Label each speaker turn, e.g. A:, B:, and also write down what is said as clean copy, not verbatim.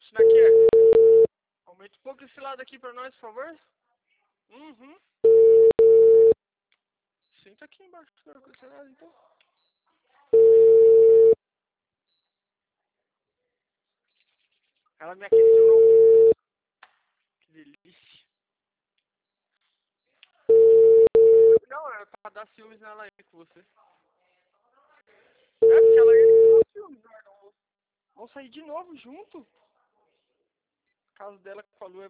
A: Aqui é. Aumenta um pouco esse lado aqui pra nós, por favor. Uhum. Senta aqui embaixo do ar-condicionado, então. Ela me aqueceu. Que delícia. Não, é pra dar ciúmes nela aí com você. É porque ela ia dar ciúmes na hora do almoço. Vamos sair de novo junto? O caso dela com a Lu é